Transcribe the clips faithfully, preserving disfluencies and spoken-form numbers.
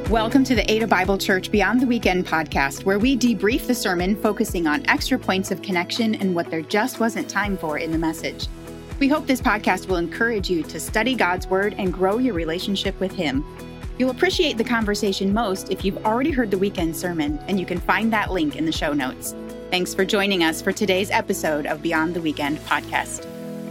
Welcome to the Ada Bible Church Beyond the Weekend podcast, where we debrief the sermon, focusing on extra points of connection and what there just wasn't time for in the message. We hope this podcast will encourage you to study God's Word and grow your relationship with Him. You'll appreciate the conversation most if you've already heard the weekend sermon, and you can find that link in the show notes. Thanks for joining us for today's episode of Beyond the Weekend podcast.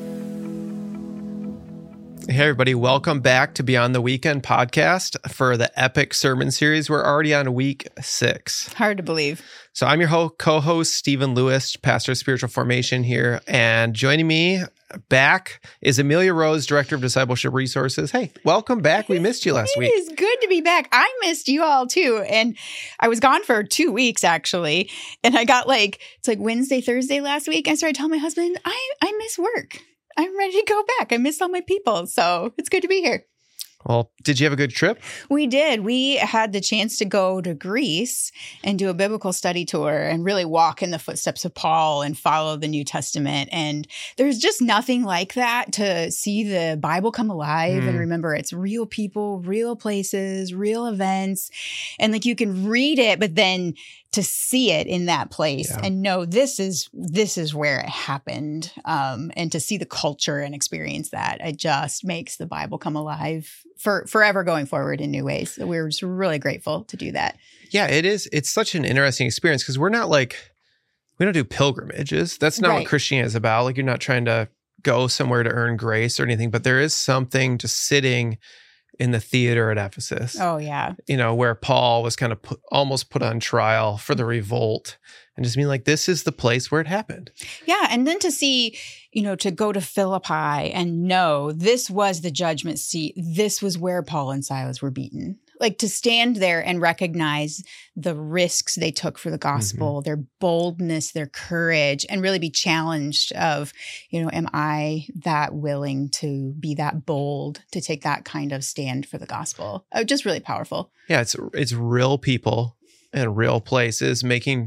Hey, everybody. Welcome back to Beyond the Weekend podcast for the epic sermon series. We're already on week six. Hard to believe. So I'm your ho- co-host, Stephen Lewis, pastor of spiritual formation here. And joining me back is Amelia Rose, director of discipleship resources. Hey, welcome back. We missed you last it week. It is good to be back. I missed you all too. And I was gone for two weeks actually. And I got like, it's like Wednesday, Thursday last week. I started telling my husband, I, I miss work. I'm ready to go back. I miss all my people. So it's good to be here. Well, did you have a good trip? We did. We had the chance to go to Greece and do a biblical study tour and really walk in the footsteps of Paul and follow the New Testament. And there's just nothing like that to see the Bible come alive mm. and remember it's real people, real places, real events. And like you can read it, but then to see it in that place yeah. and know this is this is where it happened, um, and to see the culture and experience that, it just makes the Bible come alive for forever going forward in new ways. So we're just really grateful to do that. Yeah, it is. It's such an interesting experience because we're not like, we don't do pilgrimages. That's not right. what Christianity is about. Like you're not trying to go somewhere to earn grace or anything, but there is something just sitting in the theater at Ephesus. Oh, yeah. You know, where Paul was kind of put, almost put on trial for the revolt and just being like, this is the place where it happened. Yeah. And then to see, you know, to go to Philippi and know this was the judgment seat. This was where Paul and Silas were beaten. Like to stand there and recognize the risks they took for the gospel, mm-hmm. their boldness, their courage, and really be challenged of, you know, am I that willing to be that bold, to take that kind of stand for the gospel? Oh, just really powerful. Yeah, it's it's real people and real places making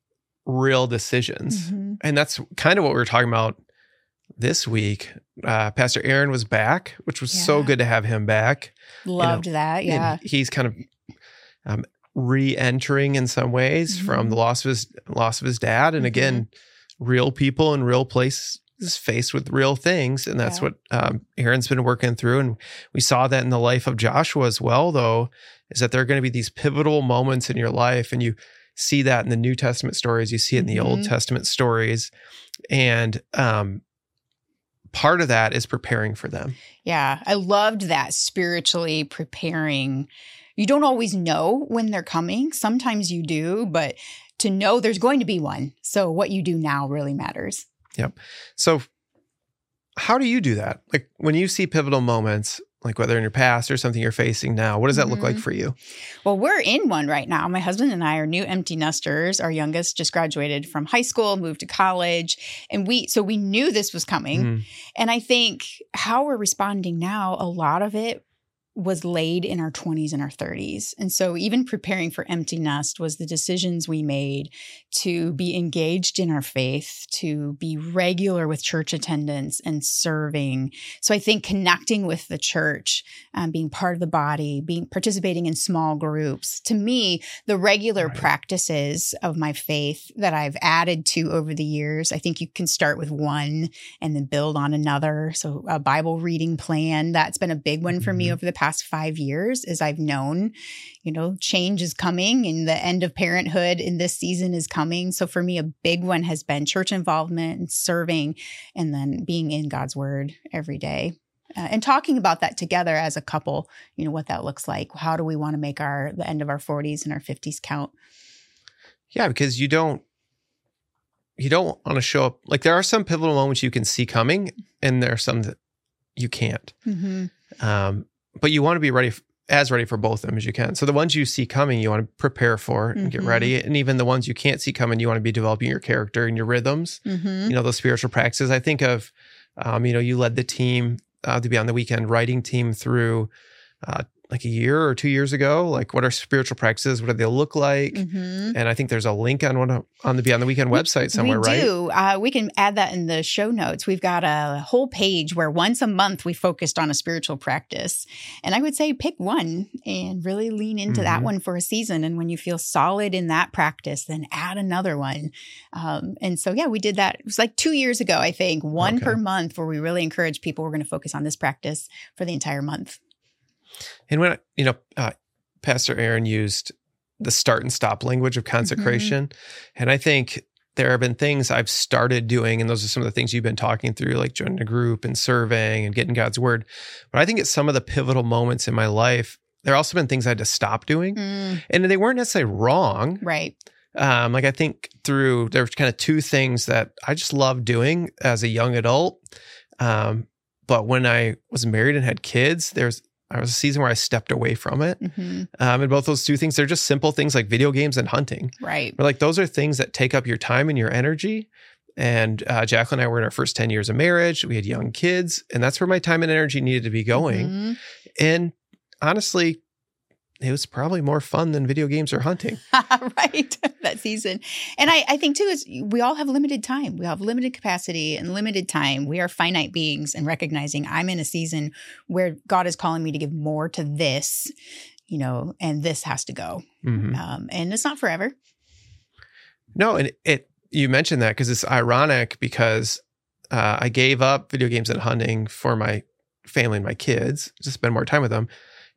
real decisions. Mm-hmm. And that's kind of what we were talking about this week. Uh, Pastor Aaron was back, which was yeah. so good to have him back. Loved you know, that, yeah. And he's kind of um, re-entering in some ways mm-hmm. from the loss of his loss of his dad, and mm-hmm. again, real people in real places faced with real things, and that's yeah. what um, Aaron's been working through. And we saw that in the life of Joshua as well. Though, is that there are going to be these pivotal moments in your life, and you see that in the New Testament stories, you see it in the mm-hmm. Old Testament stories, and um, part of that is preparing for them. Yeah, I loved that, spiritually preparing. You don't always know when they're coming. Sometimes you do, but to know there's going to be one. So what you do now really matters. Yep. So how do you do that? Like when you see pivotal moments, like whether in your past or something you're facing now, what does that mm-hmm. look like for you? Well, we're in one right now. My husband and I are new empty nesters. Our youngest just graduated from high school, moved to college. And we, so we knew this was coming. Mm-hmm. And I think how we're responding now, a lot of it was laid in our twenties and our thirties. And so even preparing for empty nest was the decisions we made to be engaged in our faith, to be regular with church attendance and serving. So I think connecting with the church, um, being part of the body, being participating in small groups, to me, the regular right. practices of my faith that I've added to over the years, I think you can start with one and then build on another. So a Bible reading plan, that's been a big one for mm-hmm. me over the past past five years, as I've known, you know, change is coming and the end of parenthood in this season is coming. So for me, a big one has been church involvement and serving, and then being in God's Word every day. Uh, and talking about that together as a couple, you know, what that looks like. How do we want to make our the end of our forties and our fifties count? Yeah, because you don't you don't want to show up. Like there are some pivotal moments you can see coming, and there are some that you can't. Mm-hmm. Um, but you want to be ready, f- as ready for both of them as you can. So the ones you see coming, you want to prepare for and mm-hmm. get ready. And even the ones you can't see coming, you want to be developing your character and your rhythms, mm-hmm. you know, those spiritual practices. I think of, um, you know, you led the team, uh, the Beyond the Weekend writing team through uh, like a year or two years ago, like what are spiritual practices? What do they look like? Mm-hmm. And I think there's a link on one on the Beyond the Weekend website somewhere, we right? We do. Uh, we can add that in the show notes. We've got a whole page where once a month we focused on a spiritual practice. And I would say pick one and really lean into mm-hmm. that one for a season. And when you feel solid in that practice, then add another one. Um, and so, yeah, we did that. It was like two years ago, I think, one okay. per month, where we really encourage people, we're going to focus on this practice for the entire month. And when, you know, uh, Pastor Aaron used the start and stop language of consecration. Mm-hmm. And I think there have been things I've started doing, and those are some of the things you've been talking through, like joining a group and surveying and getting God's word. But I think at some of the pivotal moments in my life, there have also been things I had to stop doing. Mm. And they weren't necessarily wrong. Right. Um, like I think through, there's kind of two things that I just loved doing as a young adult. Um, but when I was married and had kids, there's There was a season where I stepped away from it. Mm-hmm. Um, and both those two things, they're just simple things like video games and hunting. Right. But like those are things that take up your time and your energy. And uh, Jacqueline and I were in our first ten years of marriage. We had young kids, and that's where my time and energy needed to be going. Mm-hmm. And honestly, it was probably more fun than video games or hunting. Right. That season. And I, I think too, is we all have limited time. We have limited capacity and limited time. We are finite beings, and recognizing I'm in a season where God is calling me to give more to this, you know, and this has to go. Mm-hmm. Um, and it's not forever. No. And it, you mentioned that because it's ironic because uh, I gave up video games and hunting for my family and my kids to spend more time with them.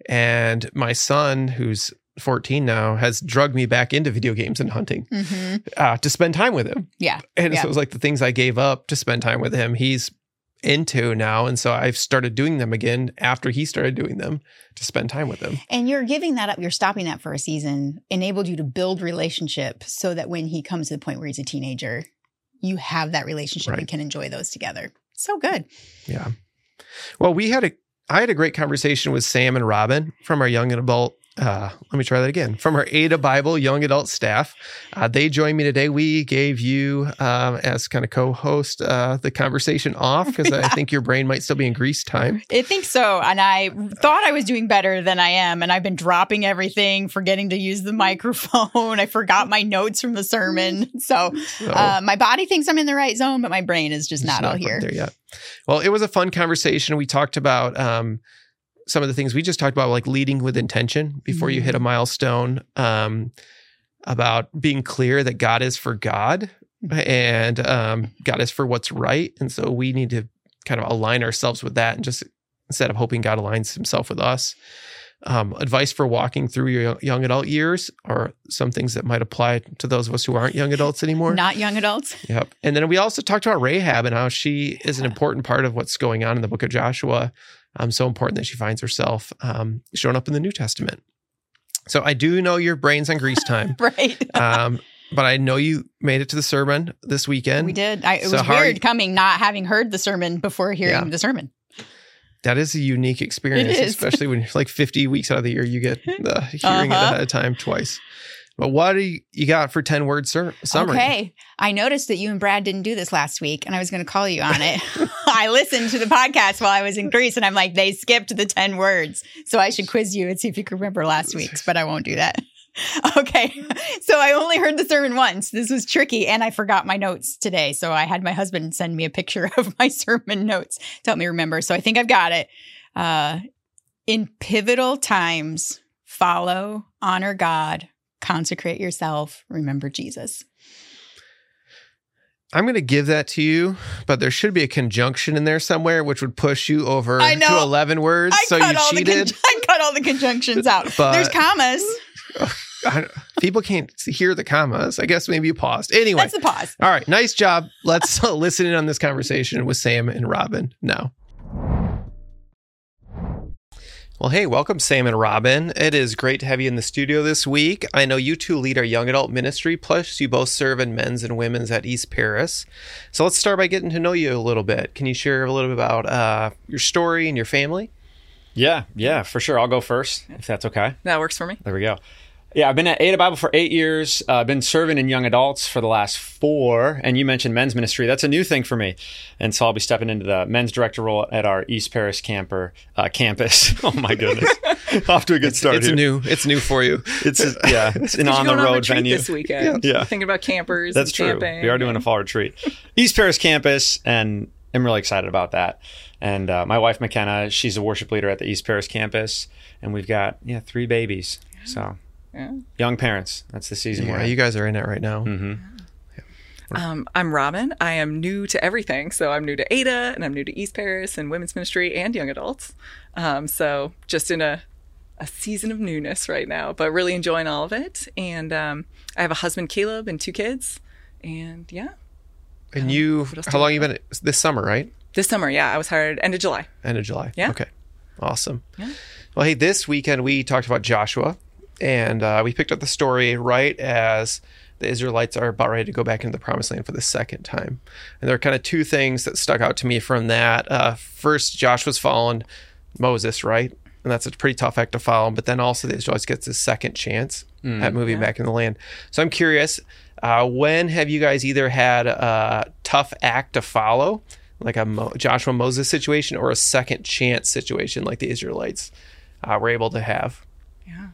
And my son, who's fourteen now, has drugged me back into video games and hunting mm-hmm. uh, to spend time with him. Yeah. And yeah. so it was like the things I gave up to spend time with him, he's into now. And so I've started doing them again after he started doing them to spend time with him. And you're giving that up. You're stopping that for a season, enabled you to build relationship so that when he comes to the point where he's a teenager, you have that relationship right. and can enjoy those together. So good. Yeah. Well, we had a I had a great conversation with Sam and Robin from our young adult, uh, let me try that again, from our Ada Bible young adult staff. Uh, they joined me today. We gave you, um, as kind of co-host, uh, the conversation off because yeah. I think your brain might still be in Greece time. I think so. And I thought I was doing better than I am. And I've been dropping everything, forgetting to use the microphone. I forgot my notes from the sermon. So, so uh, my body thinks I'm in the right zone, but my brain is just not, not all here. There yet. Well, it was a fun conversation. We talked about um, some of the things we just talked about, like leading with intention before mm-hmm. you hit a milestone, um, about being clear that God is for God and um, God is for what's right. And so we need to kind of align ourselves with that, and just instead of hoping God aligns himself with us. Um, advice for walking through your young adult years, or some things that might apply to those of us who aren't young adults anymore. Not young adults. Yep. And then we also talked about Rahab and how she is an important part of what's going on in the book of Joshua. Um, so important that she finds herself um, showing up in the New Testament. So I do know your brain's on Greece time. Right. um, but I know you made it to the sermon this weekend. We did. I, it so was weird you, coming, not having heard the sermon before hearing yeah. the sermon. That is a unique experience, especially when you're like fifty weeks out of the year, you get the hearing uh-huh. it ahead of time twice. But what do you, you got for ten word sur- summary? Okay. I noticed that you and Brad didn't do this last week, and I was going to call you on it. I listened to the podcast while I was in Greece, and I'm like, they skipped the ten words. So I should quiz you and see if you can remember last week's, but I won't do that. Okay. So I only heard the sermon once. This was tricky. And I forgot my notes today. So I had my husband send me a picture of my sermon notes to help me remember. So I think I've got it. Uh, in pivotal times, follow, honor God, consecrate yourself, remember Jesus. I'm going to give that to you, but there should be a conjunction in there somewhere, which would push you over I know. to eleven words. I so you cheated. Con- I cut all the conjunctions out. But, there's commas. I, people can't hear the commas. I guess maybe you paused. Anyway. That's the pause. All right. Nice job. Let's listen in on this conversation with Sam and Robin now. Well, hey, welcome, Sam and Robin. It is great to have you in the studio this week. I know you two lead our young adult ministry, plus you both serve in men's and women's at East Paris. So let's start by getting to know you a little bit. Can you share a little bit about uh, your story and your family? Yeah, yeah, for sure. I'll go first, if that's okay. That works for me. There we go. Yeah, I've been at Ada Bible for eight years. I've uh, been serving in young adults for the last four. And you mentioned men's ministry. That's a new thing for me. And so I'll be stepping into the men's director role at our East Paris camper uh, campus. Oh my goodness. Off to a good start It's here. new. It's new for you. It's a, yeah, it's an on the on road venue this weekend. Yeah. Thinking about campers. That's and true. Camping. We are doing a fall retreat. East Paris campus, and I'm really excited about that. And uh, my wife, McKenna, she's a worship leader at the East Paris campus. And we've got, yeah, three babies. So Yeah. young parents. That's the season Yeah, we're in. you guys are in it right now. Mm-hmm. Um, I'm Robin. I am new to everything. So I'm new to Ada, and I'm new to East Paris and women's ministry and young adults. Um, so just in a, a season of newness right now, but really enjoying all of it. And um, I have a husband, Caleb, and two kids. And yeah. And you, What else do how we long you been this summer, right? This summer, yeah, I was hired end of July. End of July. Yeah. Okay. Awesome. Yeah. Well, hey, this weekend we talked about Joshua, and uh, we picked up the story right as the Israelites are about ready to go back into the Promised Land for the second time. And there are kind of two things that stuck out to me from that. Uh, first, Joshua's following Moses, right? And that's a pretty tough act to follow. But then also the Israelites gets a second chance mm, at moving yeah. back in the land. So I'm curious, uh, when have you guys either had a tough act to follow, like a Mo- Joshua Moses situation, or a second chance situation like the Israelites uh, were able to have? Yeah.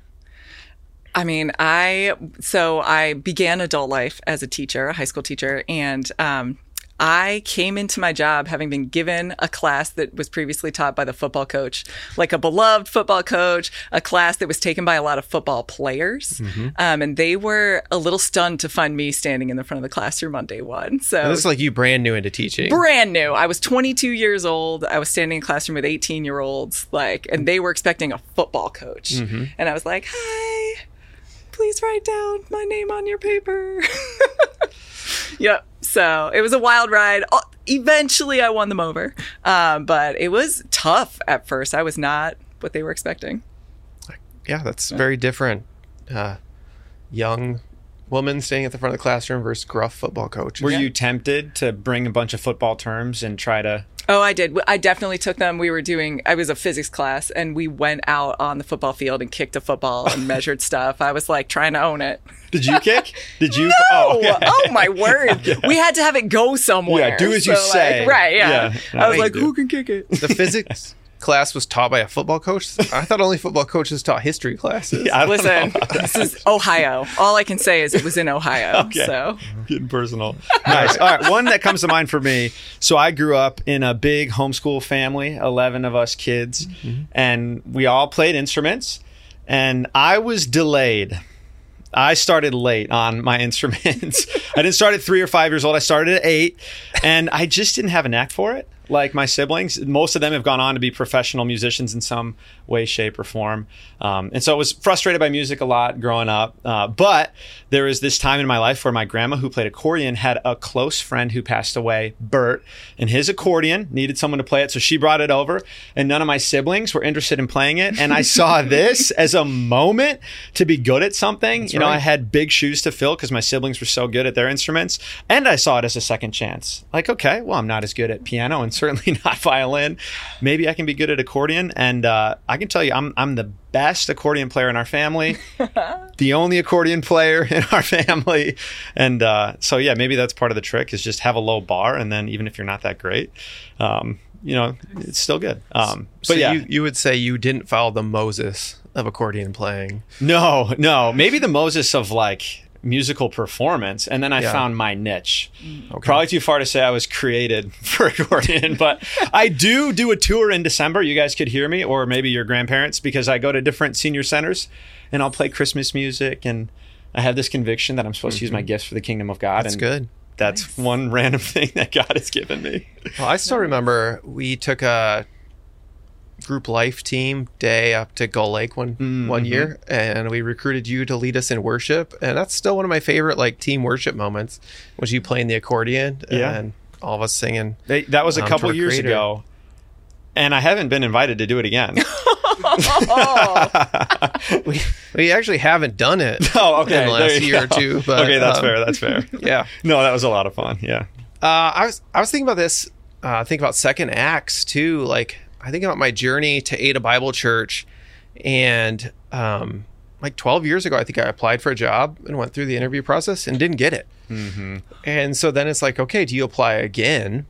I mean, I, so I began adult life as a teacher, a high school teacher, and um, I came into my job having been given a class that was previously taught by the football coach, like a beloved football coach, a class that was taken by a lot of football players. Mm-hmm. Um, and they were a little stunned to find me standing in the front of the classroom on day one. So and this is like you brand new into teaching. Brand new. I was twenty-two years old. I was standing in a classroom with eighteen year olds, like, and they were expecting a football coach. Mm-hmm. And I was like, hi, please write down my name on your paper. Yep. So it was a wild ride. Eventually I won them over. Um, but it was tough at first. I was not what they were expecting. Yeah, that's very different. Uh, young woman standing at the front of the classroom versus gruff football coach. Were Yeah. you tempted to bring a bunch of football terms and try to... Oh, I did. I definitely took them. We were doing, I was a physics class, and we went out on the football field and kicked a football and measured stuff. I was like trying to own it. Did you kick? Did you? No! Oh, okay. Oh, my word. Yeah. We had to have it go somewhere. Yeah, do as you So, say. Like, right, yeah. Yeah. I was Wait, like, dude. who can kick it? The physics class was taught by a football coach? I thought only football coaches taught history classes. Yeah, I don't Listen, know. this is Ohio. All I can say is it was in Ohio. Okay. So Getting personal. Nice. All right. One that comes to mind for me. So I grew up in a big homeschool family, eleven of us kids, mm-hmm. and we all played instruments. And I was delayed. I started late on my instruments. I didn't start at three or five years old. I started at eight, and I just didn't have a knack for it. Like my siblings, most of them have gone on to be professional musicians in some way, shape, or form. Um, and so I was frustrated by music a lot growing up. Uh, but there was this time in my life where my grandma, who played accordion, had a close friend who passed away, Bert, and his accordion needed someone to play it. So she brought it over, and none of my siblings were interested in playing it. And I saw this as a moment to be good at something. That's you know, right. I had big shoes to fill because my siblings were so good at their instruments. And I saw it as a second chance. Like, okay, well, I'm not as good at piano and certainly not violin. Maybe I can be good at accordion. And uh, I can tell you, I'm I'm the best accordion player in our family, the only accordion player in our family. And uh, so, yeah, maybe that's part of the trick is just have a low bar. And then even if you're not that great, um, you know, it's still good. Um, So but yeah, you, you would say you didn't follow the Moses of accordion playing. no, no, maybe the Moses of like musical performance, and then I Yeah. found my niche. Okay. Probably too far to say I was created for accordion, but I do do a tour in December. You guys could hear me, or maybe your grandparents, because I go to different senior centers and I'll play Christmas music, and I have this conviction that I'm supposed mm-hmm. to use my gifts for the kingdom of God. That's and good. That's Nice. one random thing that God has given me. Well, I still remember we took a group life team day up to Gull Lake one Mm-hmm. one year, and we recruited you to lead us in worship, and that's still one of my favorite like team worship moments, was you playing the accordion Yeah. and all of us singing. They, that was a Um, couple to our years creator. ago, and I haven't been invited to do it again. we, we actually haven't done it Oh, okay. in the There last you year or go. two, but okay, that's um, fair. That's fair. yeah. No, that was a lot of fun. Yeah. Uh, I was I was thinking about this. Uh, think about Second Acts too. Like I think about my journey to Ada Bible Church, and um, like twelve years ago, I think I applied for a job and went through the interview process and didn't get it. Mm-hmm. And so then it's like, okay, do you apply again?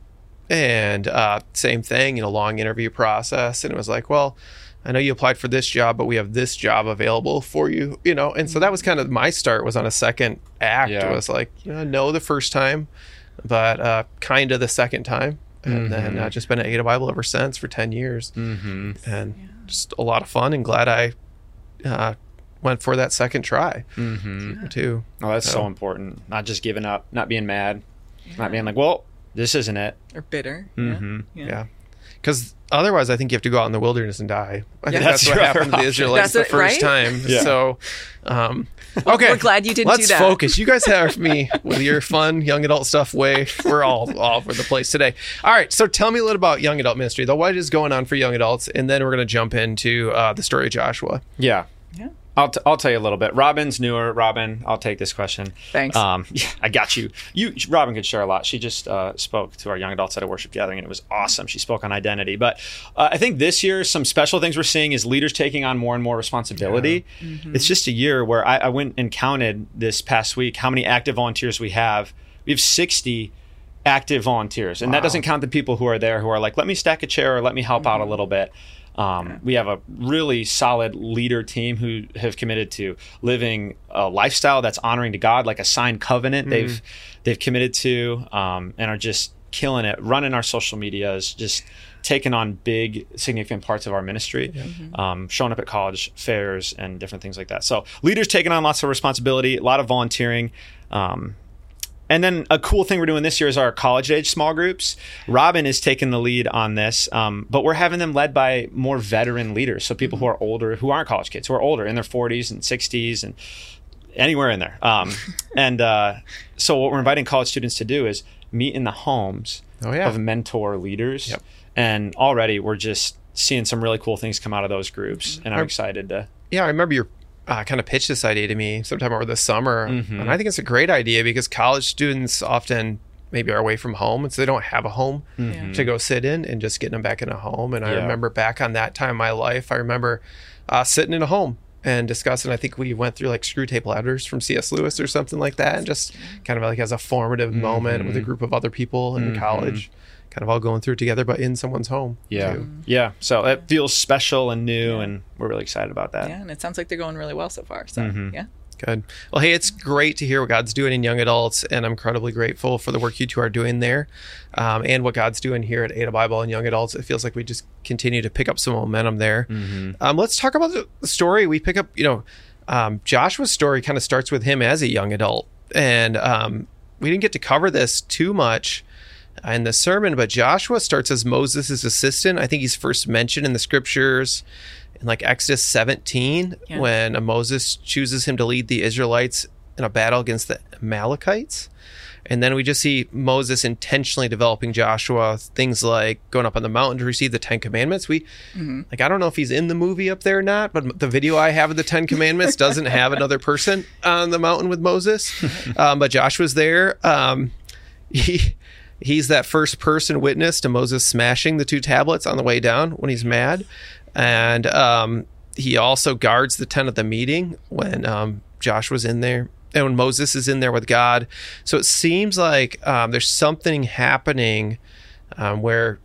And uh, same thing, you know, long interview process. And it was like, well, I know you applied for this job, but we have this job available for you, you know? And so that was kind of my start, was on a second act. Yeah. It was like, you know, no the first time, but uh, kind of the second time. And mm-hmm. then I've uh, just been at Ada Bible ever since for ten years. Mm-hmm. And yeah. just a lot of fun, and glad I uh, went for that second try mm-hmm. too. Oh, that's so. so important. Not just giving up, not being mad, yeah. not being like, well, this isn't it. Or bitter. Mm-hmm. Yeah. Because yeah. otherwise, I think you have to go out in the wilderness and die. I yeah. think that's, that's what happened to the Israelites that's the first it, right? time. Yeah. So, um, okay. We're glad you didn't Let's do that. Let's focus. You guys have me with your fun young adult stuff way. We're all all over the place today. All right. So tell me a little about young adult ministry, though. What is going on for young adults? And then we're going to jump into uh, the story of Joshua. Yeah. Yeah. I'll, t- I'll tell you a little bit. Robin's newer. Robin, I'll take this question. Thanks. Um, yeah, I got you. You, Robin could share a lot. She just uh, spoke to our young adults at a worship gathering, and it was awesome. She spoke on identity. But uh, I think this year, some special things we're seeing is leaders taking on more and more responsibility. Yeah. Mm-hmm. It's just a year where I, I went and counted this past week how many active volunteers we have. We have sixty active volunteers, and wow. that doesn't count the people who are there who are like, let me stack a chair or let me help mm-hmm. out a little bit. Um, yeah. We have a really solid leader team who have committed to living a lifestyle that's honoring to God, like a signed covenant. Mm. They've they've committed to um, and are just killing it, running our social medias, just taking on big, significant parts of our ministry, yeah. mm-hmm. um, showing up at college fairs and different things like that. So leaders taking on lots of responsibility, a lot of volunteering. Um, And then a cool thing we're doing this year is our college age small groups. Robin is taking the lead on this, um, but we're having them led by more veteran leaders. So people who are older, who aren't college kids, who are older in their forties and sixties and anywhere in there. Um, and uh, so what we're inviting college students to do is meet in the homes oh, yeah. of mentor leaders. Yep. And already we're just seeing some really cool things come out of those groups. And I'm I, excited to... Yeah, I remember your Uh, kind of pitched this idea to me sometime over the summer. Mm-hmm. And I think it's a great idea because college students often maybe are away from home, and so they don't have a home mm-hmm. to go sit in, and just getting them back in a home. And I yeah. remember back on that time in my life, I remember uh, sitting in a home and discussing. I think we went through like Screw Tape Letters from C S Lewis or something like that, and just kind of like as a formative mm-hmm. moment with a group of other people in mm-hmm. college, kind of all going through it together, but in someone's home. Yeah. Too. Yeah. So it feels special and new, yeah. and we're really excited about that. Yeah. And it sounds like they're going really well so far. So, mm-hmm. yeah. Good. Well, hey, it's great to hear what God's doing in young adults, and I'm incredibly grateful for the work you two are doing there, um, and what God's doing here at Ada Bible and young adults. It feels like we just continue to pick up some momentum there. Mm-hmm. Um, let's talk about the story. We pick up, you know, um, Joshua's story kind of starts with him as a young adult, and um, we didn't get to cover this too much in the sermon, but Joshua starts as Moses' assistant. I think he's first mentioned in the scriptures in like Exodus seventeen, yeah. when Moses chooses him to lead the Israelites in a battle against the Amalekites. And then we just see Moses intentionally developing Joshua, things like going up on the mountain to receive the Ten Commandments. We, mm-hmm. like, I don't know if he's in the movie up there or not, but the video I have of the Ten Commandments doesn't have another person on the mountain with Moses. Um, but Joshua's there. Um, he... He's that first person witness to Moses smashing the two tablets on the way down when he's mad. And um, he also guards the tent of the meeting when um, Joshua's in there and when Moses is in there with God. So it seems like um, there's something happening um, where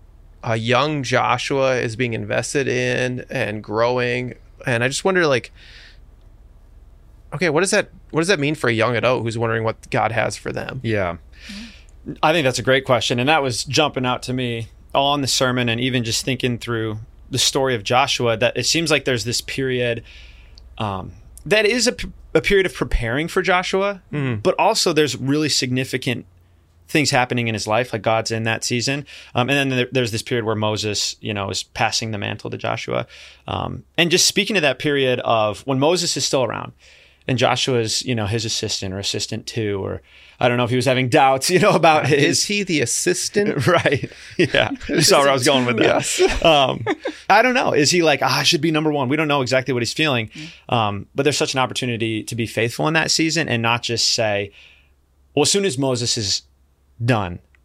a young Joshua is being invested in and growing. And I just wonder, like, okay, what does that what does that mean for a young adult who's wondering what God has for them? Yeah. I think that's a great question. And that was jumping out to me all in the sermon, and even just thinking through the story of Joshua, that it seems like there's this period um, that is a, a period of preparing for Joshua, mm-hmm. but also there's really significant things happening in his life, like God's in that season. Um, and then there, there's this period where Moses, you know, is passing the mantle to Joshua. Um, and just speaking to that period of when Moses is still around and Joshua is, you know, his assistant or assistant two, or I don't know if he was having doubts, you know, about his... Is he the assistant? Right. Yeah. You saw where I was going with that. Yes. um, I don't know. Is he like, ah, I should be number one? We don't know exactly what he's feeling. Um, but there's such an opportunity to be faithful in that season and not just say, well, as soon as Moses is done,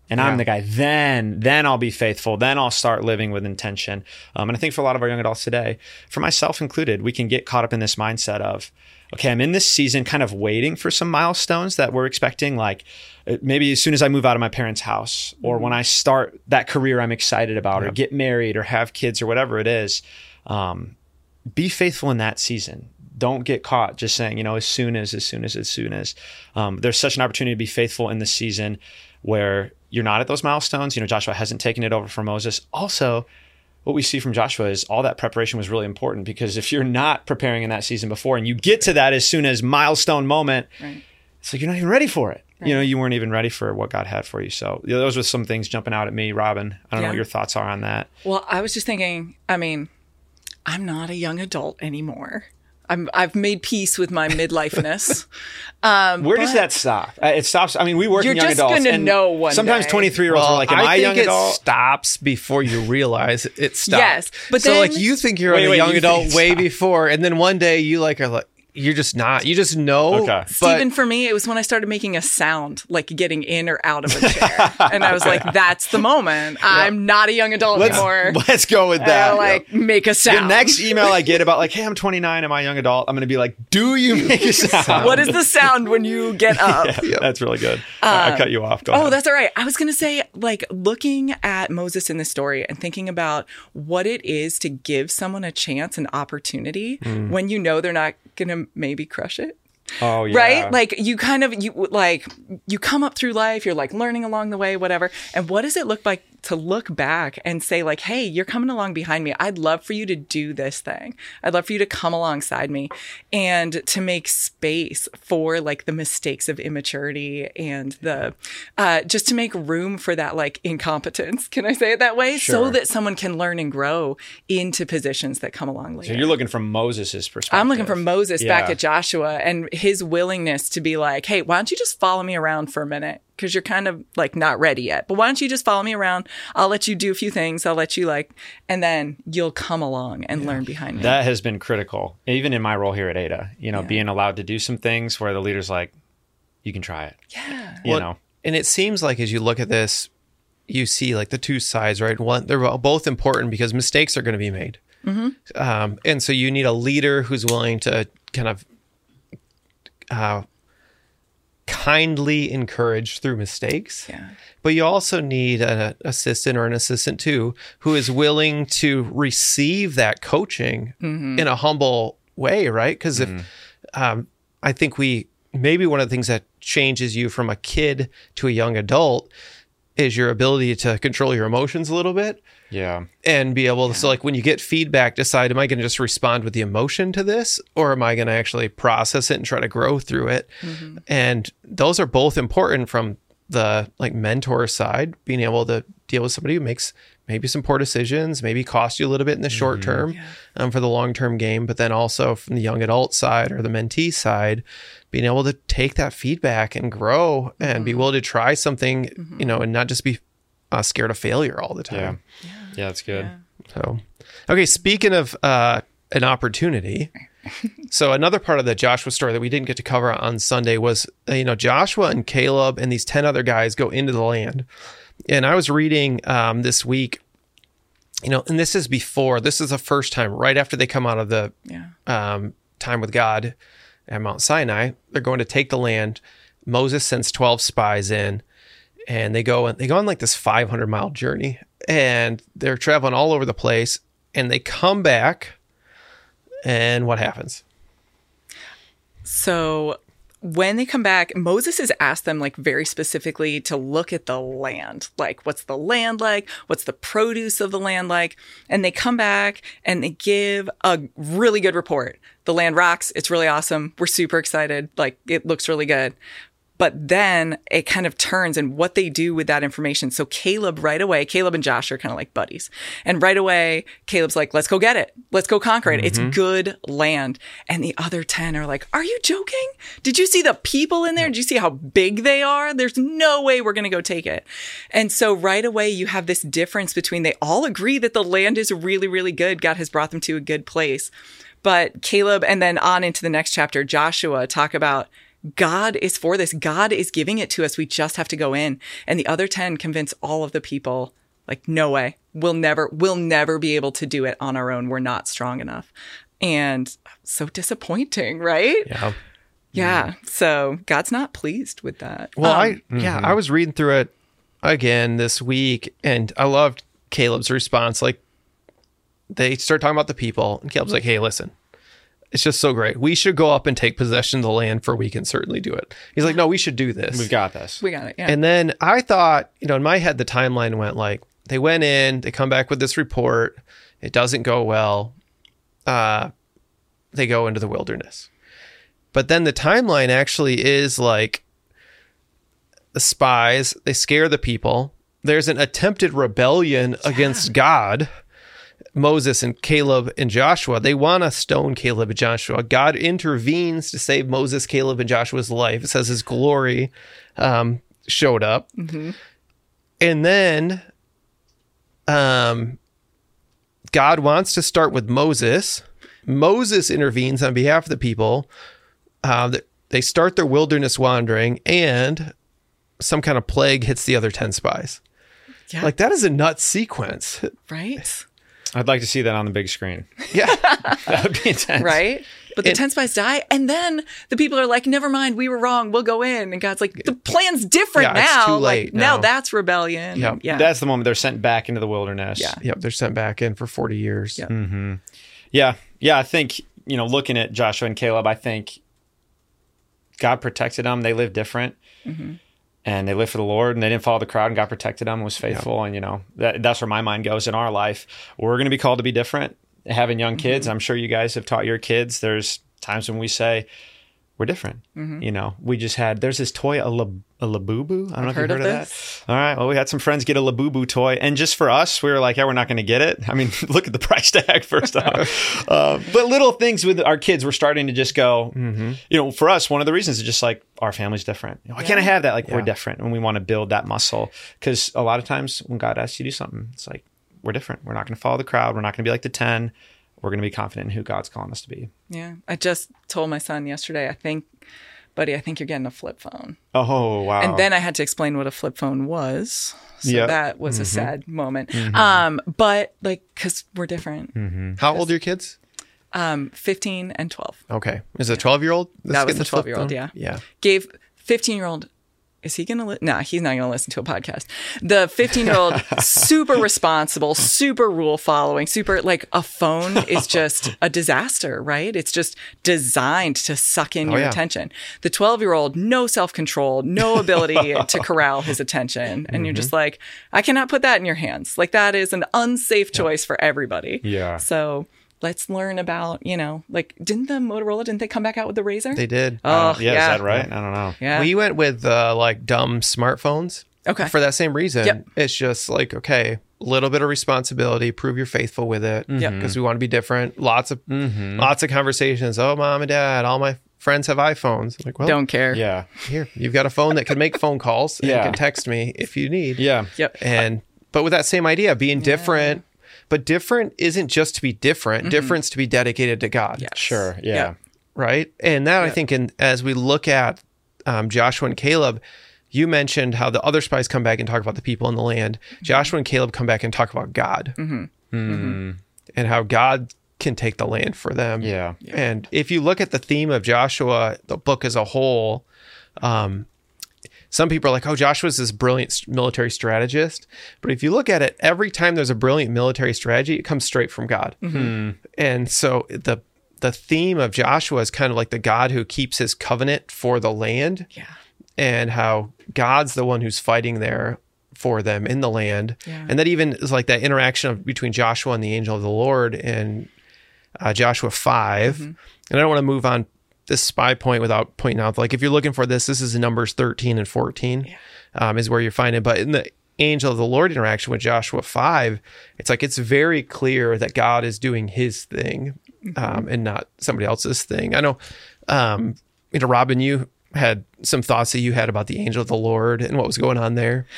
and yeah. I'm the guy, then, then I'll be faithful. Then I'll start living with intention. Um, and I think for a lot of our young adults today, for myself included, we can get caught up in this mindset of, okay, I'm in this season kind of waiting for some milestones that we're expecting. Like maybe as soon as I move out of my parents' house, or when I start that career I'm excited about, yeah. or get married or have kids or whatever it is, um, be faithful in that season. Don't get caught just saying, you know, as soon as, as soon as, as soon as. Um, there's such an opportunity to be faithful in the season where you're not at those milestones. You know, Joshua hasn't taken it over from Moses. Also, what we see from Joshua is all that preparation was really important, because if you're not preparing in that season before and you get to that as soon as milestone moment, right. it's like you're not even ready for it. Right. You know, you weren't even ready for what God had for you. So you know, those were some things jumping out at me, Robin. I don't yeah. know what your thoughts are on that. Well, I was just thinking, I mean, I'm not a young adult anymore. I'm, I've made peace with my midlifeness. Um, Where does that stop? Uh, it stops. I mean, we work in young adults. You're just going to know one sometimes day. twenty-three-year-olds well, are like, am I, I a young adult? I think it stops before you realize it stops. Yes. But so then, like you think you're wait, a wait, young adult way stopped. before, and then one day you like are like, you're just not. You just know. Okay. Stephen, for me, it was when I started making a sound, like getting in or out of a chair. And I was like, that's the moment. Yep. I'm not a young adult let's, anymore. Let's go with that. Uh, like, yep. make a sound. The next email I get about like, hey, I'm twenty-nine, am I a young adult? I'm going to be like, do you make a sound? What is the sound when you get up? yeah, yep. That's really good. Um, right, I cut you off. Go oh, ahead. That's all right. I was going to say, like, looking at Moses in this story and thinking about what it is to give someone a chance, an opportunity, mm. when you know they're not going to maybe crush it. Oh, yeah. Right? Like you kind of, you like, you come up through life, you're like learning along the way, whatever. And what does it look like to look back and say like, hey, you're coming along behind me. I'd love for you to do this thing. I'd love for you to come alongside me and to make space for like the mistakes of immaturity and the, uh, just to make room for that like incompetence. Can I say it that way? Sure. So that someone can learn and grow into positions that come along later. So you're looking from Moses' perspective. I'm looking from Moses yeah. back at Joshua and his willingness to be like, hey, why don't you just follow me around for a minute? Because you're kind of like not ready yet. But why don't you just follow me around? I'll let you do a few things. I'll let you like, and then you'll come along and yeah. learn behind me. That has been critical, even in my role here at Ada, you know, yeah. being allowed to do some things where the leader's like, you can try it. Yeah. You well, know, and it seems like as you look at this, you see like the two sides, right? One, they're both important because mistakes are going to be made. Mm-hmm. Um, and so you need a leader who's willing to kind of, uh, kindly encourage through mistakes. Yeah. But you also need an assistant or an assistant too, who is willing to receive that coaching mm-hmm. in a humble way, right? Because mm-hmm. if um, I think we, maybe one of the things that changes you from a kid to a young adult is your ability to control your emotions a little bit. Yeah. And be able to, yeah. so like when you get feedback, decide, am I going to just respond with the emotion to this, or am I going to actually process it and try to grow through it? Mm-hmm. And those are both important from the like mentor side, being able to deal with somebody who makes maybe some poor decisions, maybe cost you a little bit in the short mm-hmm. term yeah. um, for the long-term game, but then also from the young adult side or the mentee side, being able to take that feedback and grow mm-hmm. and be willing to try something, mm-hmm. you know, and not just be uh, scared of failure all the time. Yeah, yeah, yeah that's good. Yeah. So, okay, speaking of uh, an opportunity, so another part of the Joshua story that we didn't get to cover on Sunday was, uh, you know, Joshua and Caleb and these ten other guys go into the land. And I was reading um, this week, you know, and this is before, this is the first time, right after they come out of the yeah. um, time with God at Mount Sinai, they're going to take the land. Moses sends twelve spies in, and they go and they go on like this five hundred mile journey, and they're traveling all over the place, and they come back, and what happens? So when they come back, Moses has asked them like very specifically to look at the land. Like, what's the land like? What's the produce of the land like? And they come back and they give a really good report. The land rocks. It's really awesome. We're super excited. Like, it looks really good. But then it kind of turns and what they do with that information. So Caleb right away, Caleb and Josh are kind of like buddies. And right away, Caleb's like, let's go get it. Let's go conquer it. Mm-hmm. It's good land. And the other ten are like, are you joking? Did you see the people in there? Did you see how big they are? There's no way we're going to go take it. And so right away, you have this difference between they all agree that the land is really, really good. God has brought them to a good place. But Caleb, and then on into the next chapter, Joshua talk about God is for this. God is giving it to us. We just have to go in. And the other ten convince all of the people, like, no way. We'll never, we'll never be able to do it on our own. We're not strong enough. And so disappointing, right? Yeah. Yeah. So God's not pleased with that. Well, Um, I yeah, I was reading through it again this week, and I loved Caleb's response. Like, they start talking about the people, and Caleb's like, "Hey, listen, it's just so great. We should go up and take possession of the land, for we can certainly do it." He's like, "No, we should do this. We've got this. we got it. Yeah. And then I thought, you know, in my head, the timeline went like, they went in, they come back with this report, it doesn't go well, uh, they go into the wilderness. But then the timeline actually is like, the spies, they scare the people. There's an attempted rebellion yeah. against God. Moses and Caleb and Joshua, they want to stone Caleb and Joshua. God intervenes to save Moses, Caleb, and Joshua's life. It says his glory um, showed up. Mm-hmm. And then um, God wants to start with Moses. Moses intervenes on behalf of the people. Uh, they start their wilderness wandering, and some kind of plague hits the other ten spies. Yeah. Like, that is a nuts sequence. Right? I'd like to see that on the big screen. Yeah. That would be intense. Right? But the And- ten spies die, and then the people are like, never mind, we were wrong, we'll go in. And God's like, the plan's different Yeah, it's now. too late like, now now. that's rebellion. Yep. Yeah. That's the moment they're sent back into the wilderness. Yeah. Yep, they're sent back in for forty years. Yeah. Mm-hmm. Yeah. Yeah. I think, you know, looking at Joshua and Caleb, I think God protected them. They lived different. Mm-hmm. And they lived for the Lord, and they didn't follow the crowd, and God protected them and was faithful. Yeah. And, you know, that, that's where my mind goes in our life. We're going to be called to be different. Having young kids, mm-hmm. I'm sure you guys have taught your kids. There's times when we say, we're different. Mm-hmm. You know, we just had, there's this toy, a, La, a Labubu. I don't know if you've heard of, of that. All right. Well, we had some friends get a Labubu toy. And just for us, we were like, yeah, we're not going to get it. I mean, look at the price tag first off. uh, but little things with our kids, we're starting to just go, mm-hmm. you know, for us, one of the reasons is just like, our family's different. You know, why yeah. can't I have that? Like, yeah. we're different. And we want to build that muscle. Because a lot of times when God asks you to do something, it's like, we're different. We're not going to follow the crowd. We're not going to be like the ten. We're going to be confident in who God's calling us to be. Yeah. I just told my son yesterday, I think, buddy, I think you're getting a flip phone. Oh, wow. And then I had to explain what a flip phone was. So yep. that was mm-hmm. a sad moment. Mm-hmm. Um, but like, because we're different. Mm-hmm. How old are your kids? Um, fifteen and twelve. Okay. Is it a twelve-year-old? That was the twelve-year-old, yeah. Yeah. Gave fifteen-year-old... Is he going to li- No, he's not going to listen to a podcast. The fifteen-year-old, super responsible, super rule following, super like a phone is just a disaster, right? It's just designed to suck in Oh, your yeah. attention. The twelve-year-old, no self-control, no ability to corral his attention. And Mm-hmm. you're just like, I cannot put that in your hands. Like that is an unsafe choice for everybody. Yeah. So let's learn about, you know, like, didn't the Motorola, didn't they come back out with the Razor? They did. Oh, yeah, yeah. Is that right? I don't know. Yeah. We went with uh, like dumb smartphones. Okay. For that same reason. Yep. It's just like, okay, a little bit of responsibility, prove you're faithful with it. Yep. Because we want to be different. Lots of Mm-hmm. lots of conversations. Oh, mom and dad, all my friends have iPhones. I'm like, well, Don't care. Yeah. here, you've got a phone that can make phone calls and Yeah. can text me if you need. Yeah. Yep. And but with that same idea, being different, but different isn't just to be different. Mm-hmm. Difference to be dedicated to God. Yes. Sure. Yeah. Yeah. Right. And that I Yeah. think in as we look at um, Joshua and Caleb, you mentioned how the other spies come back and talk about the people in the land. Mm-hmm. Joshua and Caleb come back and talk about God Mm-hmm. Mm-hmm. and how God can take the land for them. Yeah. And if you look at the theme of Joshua, the book as a whole, um, some people are like, oh, Joshua's this brilliant s- military strategist. But if you look at it, every time there's a brilliant military strategy, it comes straight from God. Mm-hmm. And so the the theme of Joshua is kind of like the God who keeps his covenant for the land, Yeah. and how God's the one who's fighting there for them in the land. Yeah. And that even is like that interaction of, between Joshua and the angel of the Lord in uh, Joshua five. Mm-hmm. And I don't want to move on this spy point without pointing out, like, if you're looking for this, this is in Numbers thirteen and fourteen, Yeah. um, is where you're finding. But in the angel of the Lord interaction with Joshua five, it's like it's very clear that God is doing his thing, um, and not somebody else's thing. I know, um, you know, Robin, you had some thoughts that you had about the angel of the Lord and what was going on there.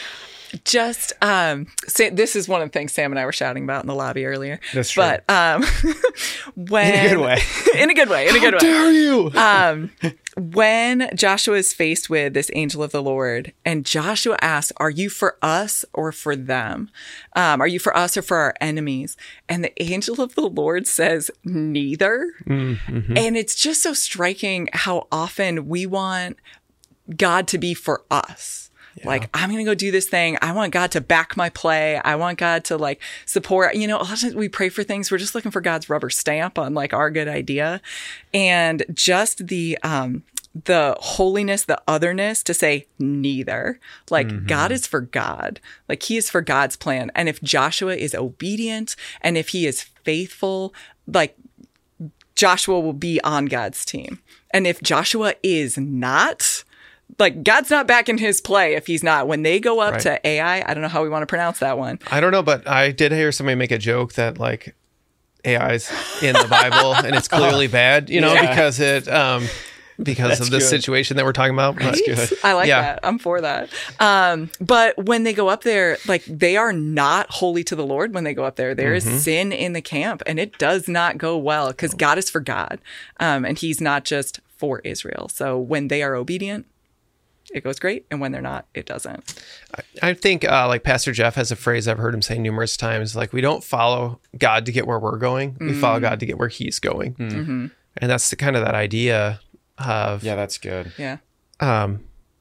Just um, Sa- this is one of the things Sam and I were shouting about in the lobby earlier. That's true. But um, when In a good way. in a good way, in a good way. Dare you? Um, when Joshua is faced with this angel of the Lord, and Joshua asks, "Are you for us or for them? Um, are you for us or for our enemies?" And the angel of the Lord says, "Neither." Mm-hmm. And it's just so striking how often we want God to be for us. Yeah. Like, I'm going to go do this thing. I want God to back my play. I want God to like support, you know, a lot of times we pray for things. We're just looking for God's rubber stamp on like our good idea. And just the, um, the holiness, the otherness to say neither. Like mm-hmm. God is for God. Like he is for God's plan. And if Joshua is obedient and if he is faithful, like Joshua will be on God's team. And if Joshua is not, like God's not backing his play if he's not. When they go up Right. to Ai, I don't know how we want to pronounce that one. I don't know, but I did hear somebody make a joke that like A I's in the Bible and it's clearly bad, you know, Yeah. because it um because That's of the good. situation that we're talking about. But- good. I like Yeah. that. I'm for that. Um, but when they go up there, like they are not holy to the Lord when they go up there. There is Mm-hmm. sin in the camp and it does not go well because God is for God. Um, and he's not just for Israel. So when they are obedient, it goes great. And when they're not, it doesn't. I think uh, like Pastor Jeff has a phrase I've heard him say numerous times, like we don't follow God to get where we're going. We Mm-hmm. follow God to get where he's going. Mm-hmm. And that's the kind of that idea of Yeah, that's good. Yeah. um,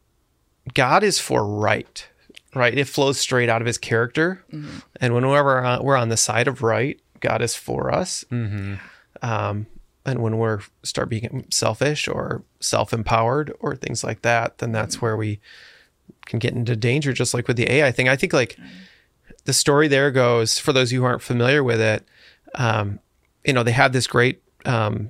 God is for right, right? It flows straight out of his character. Mm-hmm. And whenever uh, we're on the side of right, God is for us. Mm-hmm. Um, and when we're start being selfish or self-empowered or things like that, then that's where we can get into danger, just like with the A I thing. I think like the story there goes, for those of you who aren't familiar with it, um, you know, they had this great um,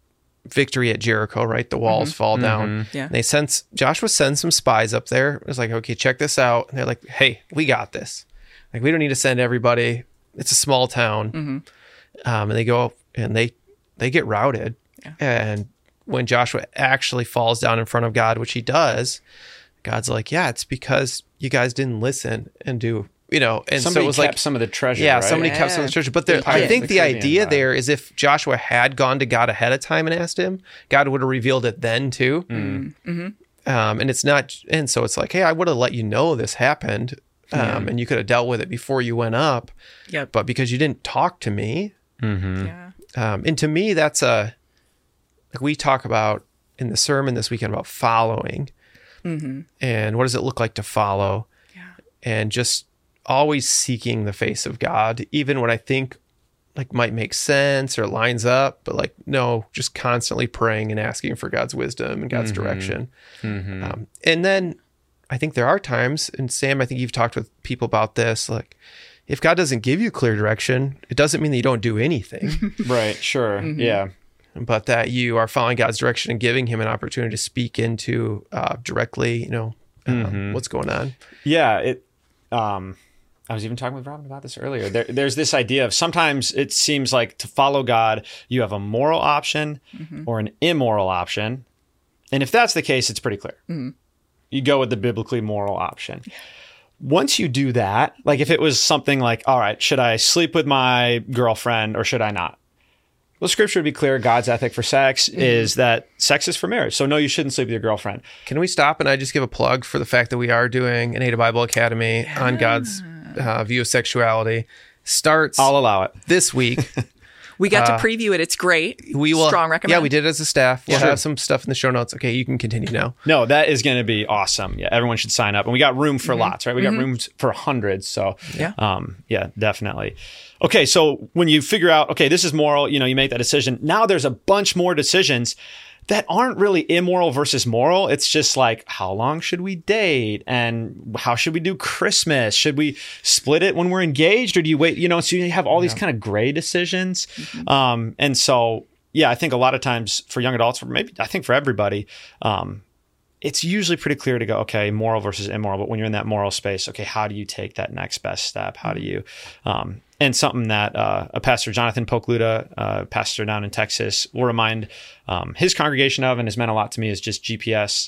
victory at Jericho, right? The walls fall down. Yeah. And they send, Joshua sends some spies up there. It was like, okay, check this out. And they're like, hey, we got this. Like, we don't need to send everybody. It's a small town. Mm-hmm. Um, and they go and they, they get routed. Yeah. And when Joshua actually falls down in front of God, which he does, God's like, yeah, it's because you guys didn't listen and do, you know, and Somebody so it was kept like, some of the treasure. yeah, right? somebody kept some of the treasure. But there, I Yeah. think The the, Caribbean idea vibe. there is if Joshua had gone to God ahead of time and asked him, God would have revealed it then too. Mm-hmm. Um, and it's not, and so it's like, hey, I would have let you know this happened. Um, and you could have dealt with it before you went up. Yep. But because you didn't talk to me, Mm-hmm. Yeah. um, and to me, that's a, like we talk about in the sermon this weekend about following Mm-hmm. and what does it look like to follow, Yeah. and just always seeking the face of God, even when I think like might make sense or lines up, but like, no, just constantly praying and asking for God's wisdom and God's Mm-hmm. direction. Mm-hmm. Um, and then I think there are times, and Sam, I think you've talked with people about this, like if God doesn't give you clear direction, it doesn't mean that you don't do anything, Right. Sure. Mm-hmm. Yeah. but that you are following God's direction and giving him an opportunity to speak into uh, directly, you know, um, Mhm. what's going on. Yeah, it. Um, I was even talking with Robin about this earlier. There, there's this idea of sometimes it seems like to follow God, you have a moral option or an immoral option, and if that's the case, it's pretty clear. Mm-hmm. You go with the biblically moral option. Once you do that, like if it was something like, all right, should I sleep with my girlfriend or should I not? Well, scripture would be clear. God's ethic for sex Mm-hmm. is that sex is for marriage. So no, you shouldn't sleep with your girlfriend. Can we stop and I just give a plug for the fact that we are doing an Ada Bible Academy on God's uh, view of sexuality? Starts I'll allow it. this week. We got Uh, to preview it. It's great. We will. Strong recommend. Yeah, we did it as a staff. We'll Sure. have some stuff in the show notes. Okay, you can continue now. No, that is going to be awesome. Yeah, everyone should sign up, and we got room for lots, right? We got rooms for hundreds. So Yeah. um, yeah, definitely. Okay, so when you figure out, okay, this is moral, you know, you make that decision. Now there's a bunch more decisions that aren't really immoral versus moral. It's just like, how long should we date? And how should we do Christmas? Should we split it when we're engaged, or do you wait? You know, so you have all these kind of gray decisions. Um, and so, yeah, I think a lot of times for young adults, or maybe I think for everybody, um, it's usually pretty clear to go, okay, moral versus immoral. But when you're in that moral space, okay, how do you take that next best step? How do you, um, and something that uh, a pastor, Jonathan Pokluda, uh, pastor down in Texas, will remind um, his congregation of, and has meant a lot to me, is just G P S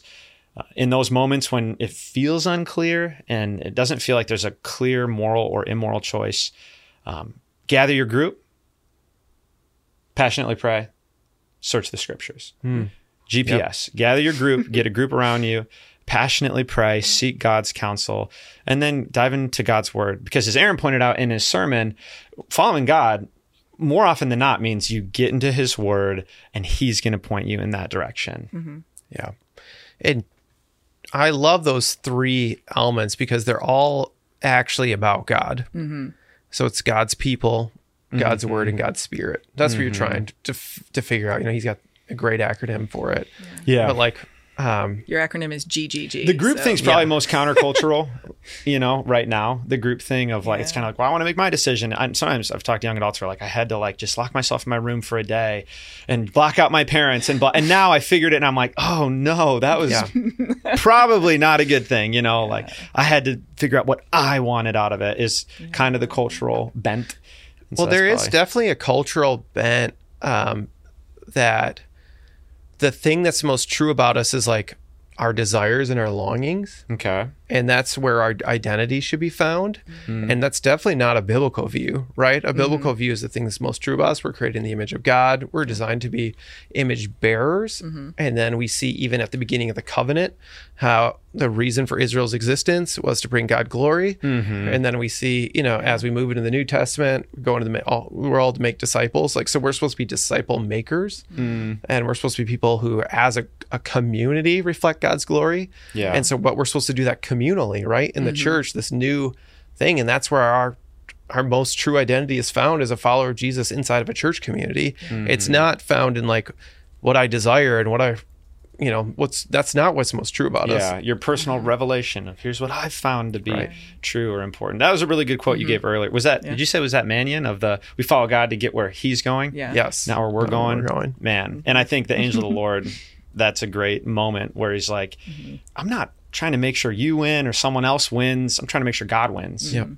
uh, in those moments when it feels unclear and it doesn't feel like there's a clear moral or immoral choice, um, gather your group, passionately pray, search the scriptures. Hmm. G P S, yep. Gather your group, get a group around you, passionately pray, seek God's counsel, and then dive into God's word. Because as Aaron pointed out in his sermon, following God more often than not means you get into his word and he's going to point you in that direction. Mm-hmm. Yeah. And I love those three elements because they're all actually about God. Mm-hmm. So it's God's people, God's mm-hmm. word, and God's spirit. That's mm-hmm. what you're trying to f- to figure out. You know, he's got a great acronym for it. Yeah. yeah. But like, um, your acronym is G G G. The group so. thing's probably Yeah. most countercultural, you know, right now. The group thing of like, Yeah. it's kind of like, well, I want to make my decision. And sometimes I've talked to young adults who are like, I had to like just lock myself in my room for a day and block out my parents. And blo- and now I figured it and I'm like, oh no, that was Yeah. probably not a good thing. You know, like I had to figure out what I wanted out of it is kind of the cultural bent. And so well, there that's is probably- definitely a cultural bent um, that the thing that's most true about us is like our desires and our longings. Okay. And that's where our identity should be found. Mm. And that's definitely not a biblical view, right? A biblical mm-hmm. view is the thing that's most true about us. We're created in the image of God. We're designed to be image bearers. Mm-hmm. And then we see even at the beginning of the covenant, how the reason for Israel's existence was to bring God glory. Mm-hmm. And then we see, you know, as we move into the New Testament, we're going to the all, we're all to make disciples. Like, so we're supposed to be disciple makers. Mm. And we're supposed to be people who, as a, a community, reflect God's glory. Yeah. And so, but we're supposed to do that communally, right? In the Mm-hmm. church, this new thing. And that's where our our most true identity is found as a follower of Jesus inside of a church community. Mm-hmm. It's not found in like what I desire and what I, you know, what's, that's not what's most true about us. Yeah, your personal revelation of here's what I've found to be Right. true or important. That was a really good quote you gave earlier. Was that, Yeah. did you say, was that Mannion of the, we follow God to get where he's going? Yeah. Yes. Not where we're Not going. where we're going. Man. And I think the angel of the Lord, that's a great moment where he's like, Mm-hmm. I'm not trying to make sure you win or someone else wins. I'm trying to make sure God wins. Yep.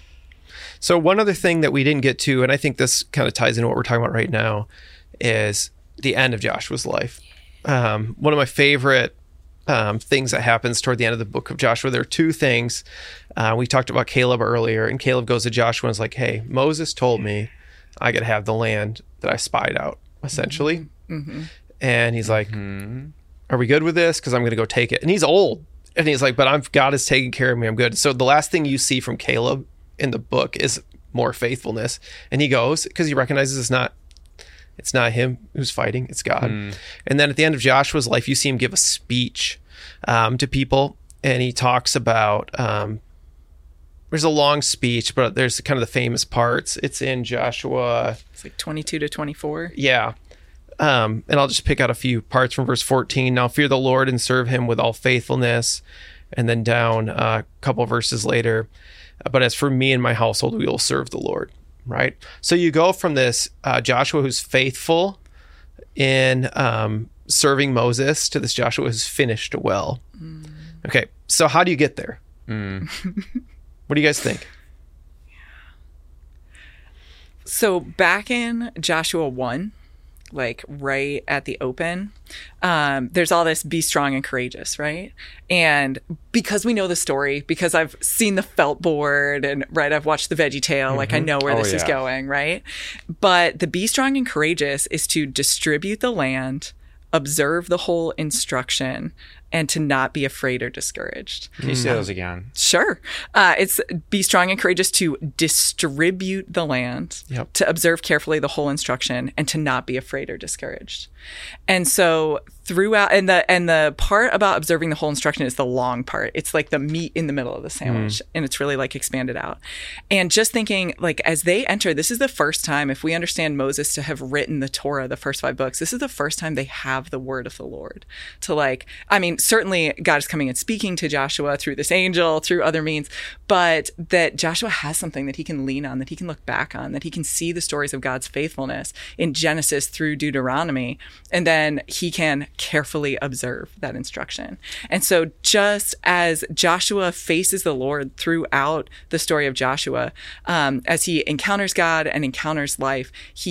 So one other thing that we didn't get to, and I think this kind of ties into what we're talking about right now, is the end of Joshua's life. Um, one of my favorite um, things that happens toward the end of the book of Joshua, there are two things. Uh, we talked about Caleb earlier, and Caleb goes to Joshua and is like, hey, Moses told me I could have the land that I spied out, essentially. Mm-hmm. And he's like, Mm-hmm. are we good with this? Because I'm going to go take it. And he's old. And he's like, but I'm God is taking care of me. I'm good. So the last thing you see from Caleb in the book is more faithfulness. And he goes because he recognizes it's not it's not him who's fighting, it's God. Mm. And then at the end of Joshua's life, you see him give a speech um, to people. And he talks about, um, there's a long speech, but there's kind of the famous parts. It's in Joshua. It's like twenty-two to twenty-four. Yeah. Um, and I'll just pick out a few parts from verse fourteen. Now fear the Lord and serve him with all faithfulness. And then down uh, a couple verses later, but as for me and my household, we will serve the Lord. Right. So you go from this uh, Joshua who's faithful in um, serving Moses to this Joshua who's finished well. Mm. Okay. So how do you get there? Mm. What do you guys think? So back in Joshua one, like right at the open, um, there's all this be strong and courageous, right? And because we know the story, because I've seen the felt board and right, I've watched the Veggie Tale, mm-hmm. like I know where oh, this yeah. is going, right? But the be strong and courageous is to distribute the land, observe the whole instruction, and to not be afraid or discouraged. Can you say those again? Sure. Uh, it's be strong and courageous to distribute the land, yep. to observe carefully the whole instruction, and to not be afraid or discouraged. And so throughout, and the and the part about observing the whole instruction is the long part. It's like the meat in the middle of the sandwich, mm. and it's really like expanded out. And just thinking, like as they enter, this is the first time, if we understand Moses to have written the Torah, the first five books, this is the first time they have the word of the Lord. To like, I mean, certainly God is coming and speaking to Joshua through this angel, through other means, but that Joshua has something that he can lean on, that he can look back on, that he can see the stories of God's faithfulness in Genesis through Deuteronomy, and then he can carefully observe that instruction. And so just as Joshua faces the Lord throughout the story of Joshua, um, as he encounters God and encounters life, he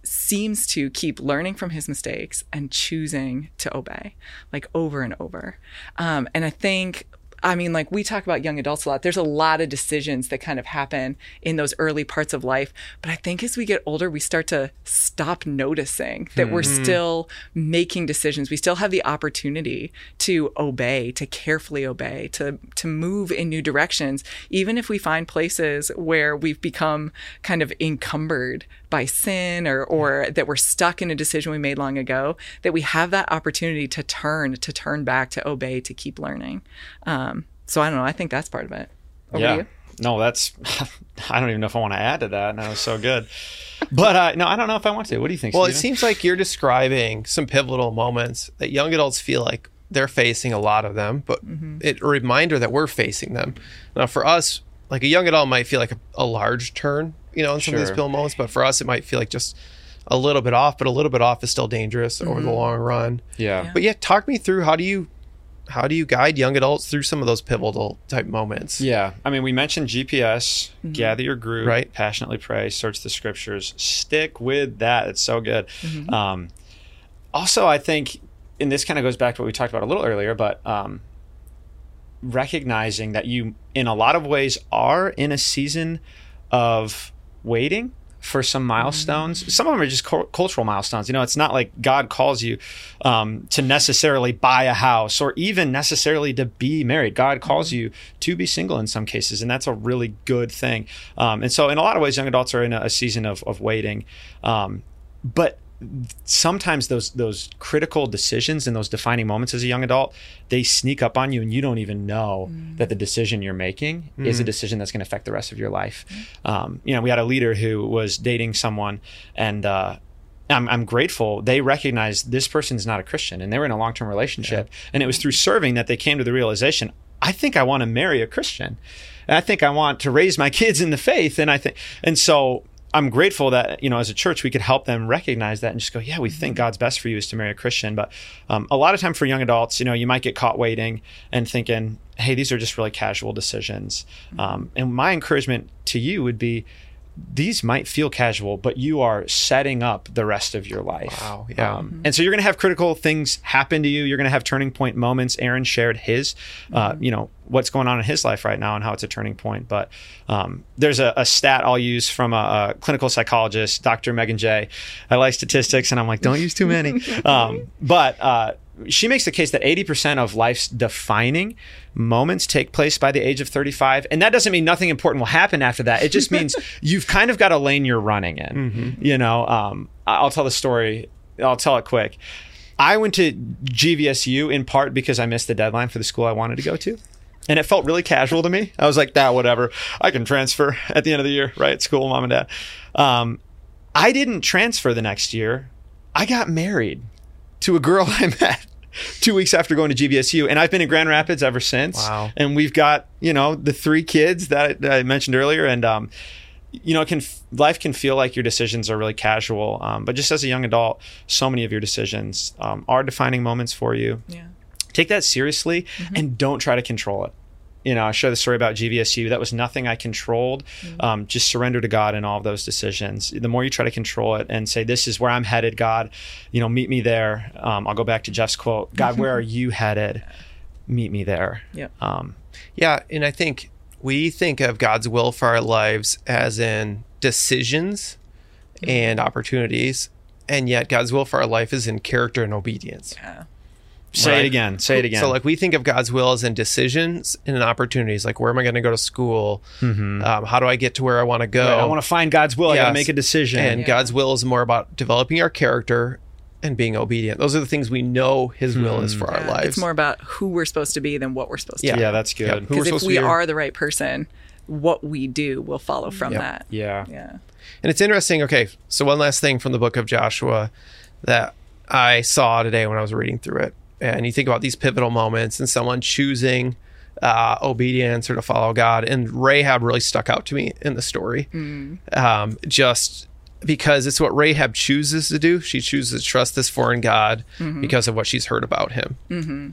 seems to keep learning from his mistakes and choosing to obey, like over and over. Um, and I think, I mean, like we talk about young adults a lot. There's a lot of decisions that kind of happen in those early parts of life. But I think as we get older, we start to stop noticing that mm-hmm. we're still making decisions. We still have the opportunity to obey, to carefully obey, to, to move in new directions, even if we find places where we've become kind of encumbered by sin or, or that we're stuck in a decision we made long ago, that we have that opportunity to turn, to turn back, to obey, to keep learning. Um, So I don't know. I think that's part of it. Over yeah. to you. No, that's, I don't even know if I want to add to that. That was so good. But uh, no, I don't know if I want to. What do you think, Well, Stephen? It seems like you're describing some pivotal moments that young adults feel like they're facing, a lot of them, but mm-hmm. it's a reminder that we're facing them. Now, for us, like a young adult might feel like a, a large turn, you know, in some sure. of these pivotal moments, but for us, it might feel like just a little bit off, but a little bit off is still dangerous mm-hmm. over the long run. Yeah. yeah. But yeah, talk me through how do you How do you guide young adults through some of those pivotal type moments? Yeah. I mean, we mentioned G P S, mm-hmm. gather your group, right. passionately pray, search the scriptures, stick with that. It's so good. Mm-hmm. Um, also, I think, and this kind of goes back to what we talked about a little earlier, but um, recognizing that you, in a lot of ways, are in a season of waiting for some milestones. Some of them are just cu- cultural milestones. You know, it's not like God calls you um, to necessarily buy a house or even necessarily to be married. God calls you to be single in some cases, and that's a really good thing. Um, and so in a lot of ways, young adults are in a, a season of, of waiting. Um, but sometimes those those critical decisions and those defining moments as a young adult, they sneak up on you and you don't even know mm. that the decision you're making mm. is a decision that's going to affect the rest of your life. Mm. Um, you know, we had a leader who was dating someone, and uh, I'm, I'm grateful they recognized this person's not a Christian, and they were in a long-term relationship. Yeah. And it was through serving that they came to the realization, I think I want to marry a Christian. And I think I want to raise my kids in the faith. And I think, and so I'm grateful that, you know, as a church, we could help them recognize that and just go, yeah, we think God's best for you is to marry a Christian. But um, a lot of time for young adults, you know, you might get caught waiting and thinking, hey, these are just really casual decisions. Um, and my encouragement to you would be, these might feel casual, but you are setting up the rest of your life. Wow. Yeah. Um, and so you're going to have critical things happen to you. You're going to have turning point moments. Aaron shared his, uh, you know, what's going on in his life right now and how it's a turning point. But um, there's a, a stat I'll use from a, a clinical psychologist, Doctor Megan J. I like statistics, and I'm like, don't use too many. um, but uh, she makes the case that eighty percent of life's defining moments take place by the age of thirty-five. And that doesn't mean nothing important will happen after that. It just means you've kind of got a lane you're running in. Mm-hmm. You know, um, I'll tell the story. I'll tell it quick. I went to G V S U in part because I missed the deadline for the school I wanted to go to. And it felt really casual to me. I was like, nah, whatever. I can transfer at the end of the year, right? School, mom and dad. Um, I didn't transfer the next year. I got married to a girl I met two weeks after going to G V S U. And I've been in Grand Rapids ever since. Wow. And we've got, you know, the three kids that, that I mentioned earlier. And, um, you know, it can life can feel like your decisions are really casual. Um, but just as a young adult, so many of your decisions um, are defining moments for you. Yeah. Take that seriously mm-hmm. and don't try to control it. You know, I share the story about G V S U. That was nothing I controlled. Mm-hmm. Um, just surrender to God in all of those decisions. The more you try to control it and say, this is where I'm headed, God, you know, meet me there. Um, I'll go back to Jeff's quote, God, where are you headed? Meet me there. Yeah. Um, yeah. And I think we think of God's will for our lives as in decisions mm-hmm. and opportunities. And yet God's will for our life is in character and obedience. Yeah. Say right? it again. Say it again. So like we think of God's will as in decisions and in opportunities. Like, where am I going to go to school? Mm-hmm. Um, how do I get to where I want to go? Right, I want to find God's will. Yes. I got to make a decision. And yeah. God's will is more about developing our character and being obedient. Those are the things we know His will mm. is for yeah. our lives. It's more about who we're supposed to be than what we're supposed yeah. to be. Yeah, that's good. Yep. Because if we are the right person, what we do will follow from yep. that. Yeah. Yeah. And it's interesting. Okay, so one last thing from the book of Joshua that I saw today when I was reading through it. And you think about these pivotal moments and someone choosing uh, obedience or to follow God. And Rahab really stuck out to me in the story. Mm. Um, just because it's what Rahab chooses to do. She chooses to trust this foreign God mm-hmm. because of what she's heard about him. Mm-hmm.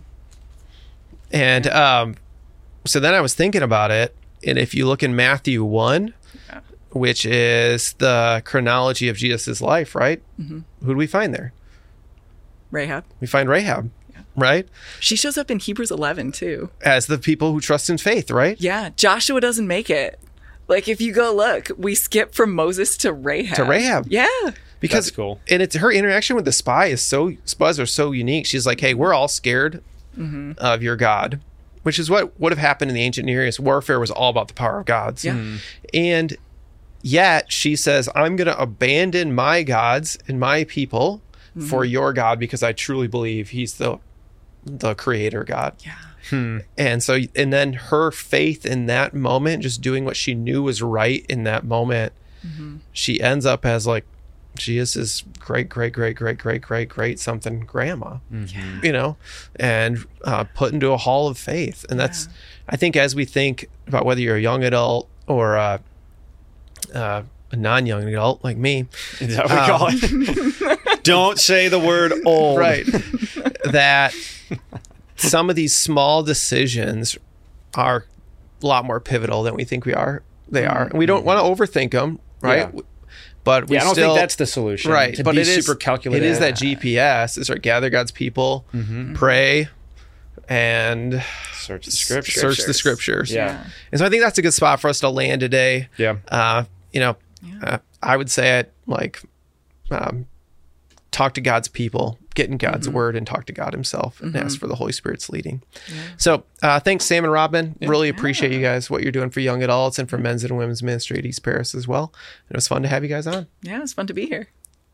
And um, so then I was thinking about it. And if you look in Matthew one, yeah. which is the chronology of Jesus' life, right? Mm-hmm. Who do we find there? Rahab. We find Rahab, yeah. right? She shows up in Hebrews eleven too. As the people who trust in faith, right? Yeah. Joshua doesn't make it. Like, if you go look, we skip from Moses to Rahab. To Rahab. Yeah. Because, That's cool. And it's her interaction with the spy is so, spies are so unique. She's like, hey, we're all scared mm-hmm. of your God, which is what would have happened in the ancient Near East. Warfare was all about the power of gods. Yeah. Mm-hmm. And yet she says, I'm going to abandon my gods and my people mm-hmm. for your God because I truly believe he's the the creator God. Yeah. Hmm. And so, and then her faith in that moment, just doing what she knew was right in that moment, mm-hmm. she ends up as like, she is his great, great, great, great, great, great, great something grandma, Mm-hmm. you know, and uh, put into a hall of faith. And that's, Yeah. I think, as we think about whether you're a young adult or uh, uh, a non-young adult like me, Is that what we Um, call it? Don't say the word old. right, that some of these small decisions are a lot more pivotal than we think we are. They are. And we don't want to overthink them, right? Yeah. But we Yeah, I don't still, think that's the solution. right. To but be it is super calculated. It is that G P S. Is right. Gather God's people, Mhm. pray, and Search the scriptures. search the scriptures. Yeah. And so I think that's a good spot for us to land today. Yeah. Uh, you know, Yeah. uh, I would say it like um, talk to God's people, get in God's Mm-hmm. word and talk to God himself and ask for the Holy Spirit's leading. Yeah. So uh, thanks, Sam and Robin. Really appreciate you guys, what you're doing for young adults and for men's and women's ministry at East Paris as well. And it was fun to have you guys on. Yeah, it's fun to be here.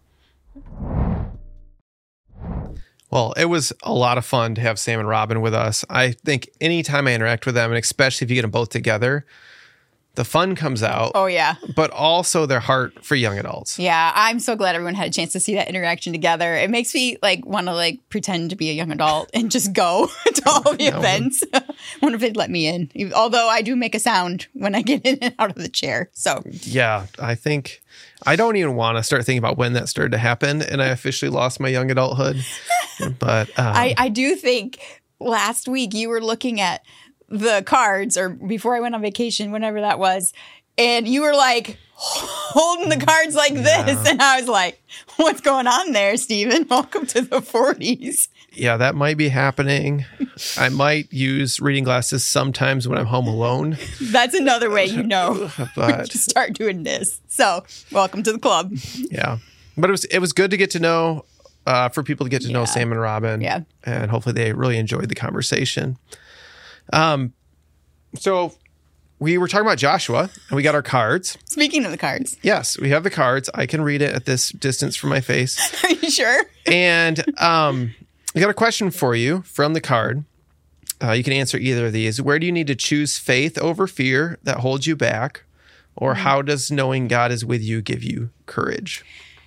Well, it was a lot of fun to have Sam and Robin with us. I think anytime I interact with them, and especially if you get them both together, the fun comes out, Oh, yeah. but also their heart for young adults. Yeah, I'm so glad everyone had a chance to see that interaction together. It makes me like want to like pretend to be a young adult and just go to all the No. events. Wonder if they'd let me in. Even- Although I do make a sound when I get in and out of the chair. So Yeah, I think I don't even want to start thinking about when that started to happen, and I officially lost my young adulthood. But um, I, I do think last week you were looking at the cards, or before I went on vacation, whenever that was, and you were like holding the cards like this, and I was like, "What's going on there, Stephen? Welcome to the forties." yeah, that might be happening. I might use reading glasses sometimes when I'm home alone, That's another way you know but to start doing this. So, welcome to the club. yeah, but it was it was good to get to know. Uh, for people to get to know Yeah. Sam and Robin, Yeah. and hopefully they really enjoyed the conversation. Um, so we were talking about Joshua, and we got our cards. Speaking of the cards, Yes, we have the cards. I can read it at this distance from my face. are you sure? And um, I got a question for you from the card. Uh, you can answer either of these. Where do you need to choose faith over fear that holds you back? Or how does knowing God is with you give you courage?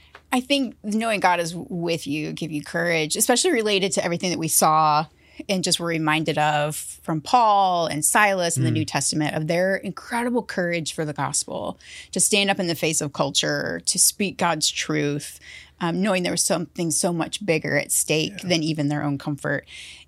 I think knowing God is with you give you courage, especially related to everything that we saw and just were reminded of from Paul and Silas in the New Testament, of their incredible courage for the gospel, to stand up in the face of culture, to speak God's truth, um, knowing there was something so much bigger at stake yeah. than even their own comfort.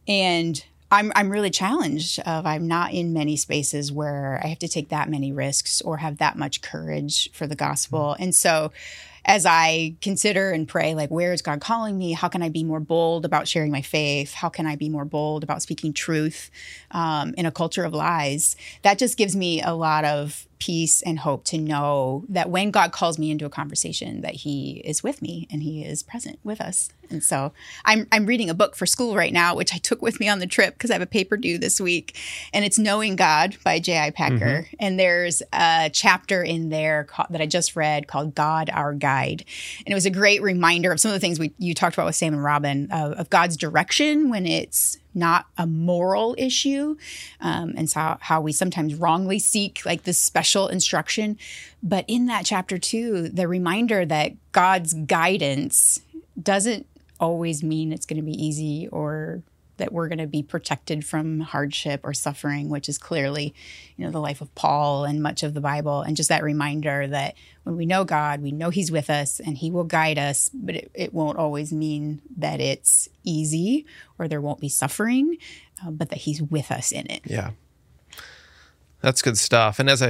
And I'm I'm really challenged of I'm not in many spaces where I have to take that many risks or have that much courage for the gospel. And so as I consider and pray, like, where is God calling me? How can I be more bold about sharing my faith? How can I be more bold about speaking truth um, in a culture of lies? That just gives me a lot of peace and hope to know that when God calls me into a conversation, that he is with me and he is present with us. And so I'm I'm reading a book for school right now, which I took with me on the trip because I have a paper due this week. And it's Knowing God by J I Packer. Mm-hmm. And there's a chapter in there called, that I just read called God, Our Guide. And it was a great reminder of some of the things we you talked about with Sam and Robin, of, of God's direction when it's not a moral issue, um, and so how we sometimes wrongly seek like this special instruction. But in that chapter too, the reminder that God's guidance doesn't always mean it's going to be easy or that we're going to be protected from hardship or suffering, which is clearly, you know, the life of Paul and much of the Bible. And just that reminder that when we know God, we know he's with us and he will guide us, but it, it won't always mean that it's easy or there won't be suffering, uh, but that he's with us in it. Yeah. That's good stuff. And as I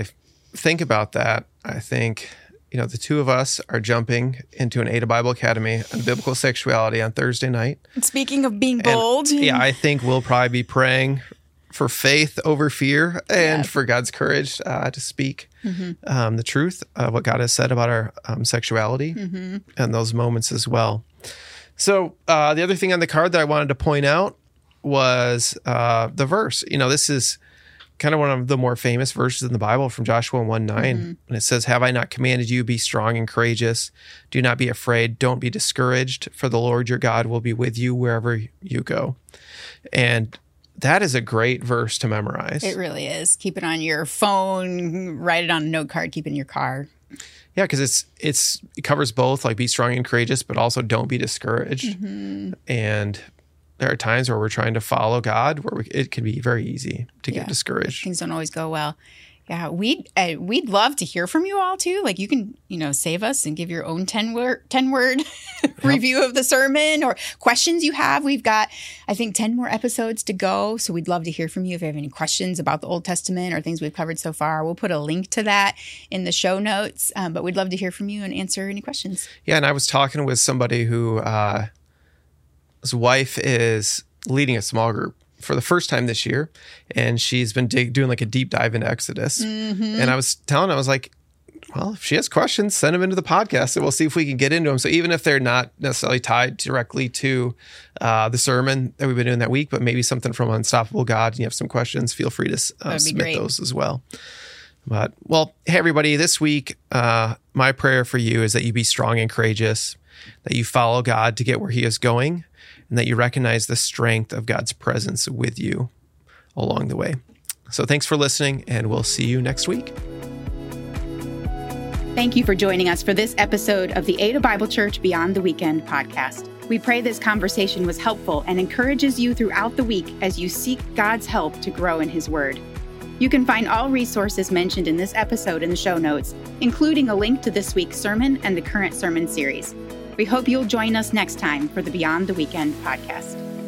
think about that, I think, you know, the two of us are jumping into an Ada Bible Academy on biblical sexuality on Thursday night. Speaking of being bold. And, yeah, I think we'll probably be praying for faith over fear and yeah. for God's courage uh, to speak mm-hmm. um, the truth of what God has said about our um, sexuality mm-hmm. and those moments as well. So uh, the other thing on the card that I wanted to point out was uh, the verse. You know, this is kind of one of the more famous verses in the Bible from Joshua one nine. Mm-hmm. And it says, have I not commanded you, be strong and courageous? Do not be afraid. Don't be discouraged, for the Lord your God will be with you wherever you go. And that is a great verse to memorize. It really is. Keep it on your phone, write it on a note card, keep it in your car. Yeah, because it's it's it covers both, like be strong and courageous, but also don't be discouraged. Mm-hmm. And there are times where we're trying to follow God where we, it can be very easy to get yeah. discouraged. Things don't always go well. Yeah, we'd, uh, we'd love to hear from you all too. Like you can, you know, save us and give your own ten word, ten word yep. review of the sermon or questions you have. We've got, I think, ten more episodes to go. So we'd love to hear from you if you have any questions about the Old Testament or things we've covered so far. We'll put a link to that in the show notes. Um, but we'd love to hear from you and answer any questions. Yeah, and I was talking with somebody who... Uh, his wife is leading a small group for the first time this year, and she's been dig- doing like a deep dive into Exodus. Mm-hmm. And I was telling her, I was like, well, if she has questions, send them into the podcast and we'll see if we can get into them. So even if they're not necessarily tied directly to uh, the sermon that we've been doing that week, but maybe something from Unstoppable God, and you have some questions, feel free to uh, submit great. those as well. But, well, hey, everybody, this week, uh, my prayer for you is that you be strong and courageous, that you follow God to get where he is going, and that you recognize the strength of God's presence with you along the way. So thanks for listening, and we'll see you next week. Thank you for joining us for this episode of the Ada Bible Church Beyond the Weekend podcast. We pray this conversation was helpful and encourages you throughout the week as you seek God's help to grow in his word. You can find all resources mentioned in this episode in the show notes, including a link to this week's sermon and the current sermon series. We hope you'll join us next time for the Beyond the Weekend podcast.